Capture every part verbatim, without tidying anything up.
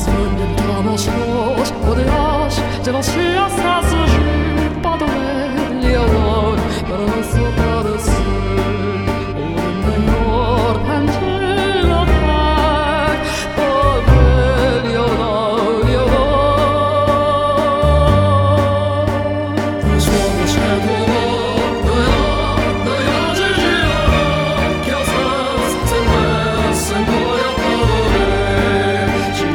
Inventamos los rodeados de los días azul para ver el olor para desaparecer un menor tranquilo paz para ver el olor, el olor. Los sueños que volan de la de la que osas se mueven por el poder.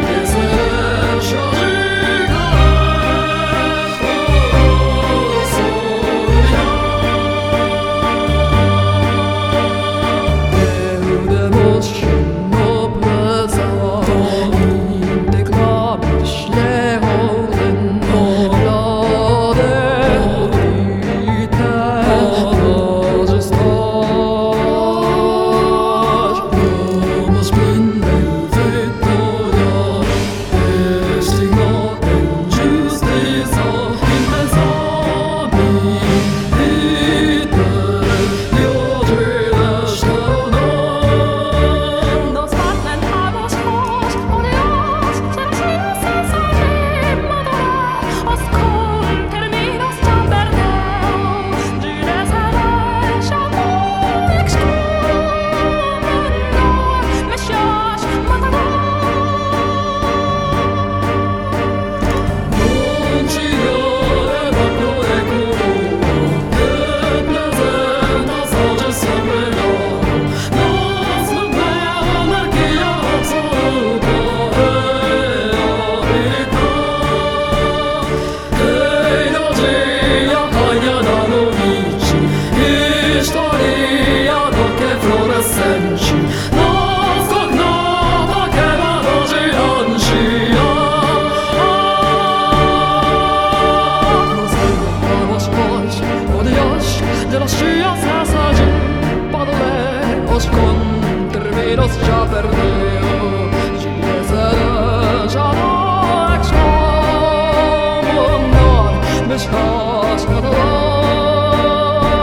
De los días hasta allí para ver os conterminos ya perdido si es ya no extraño no me estás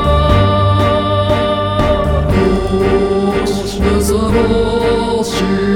matando os meus amores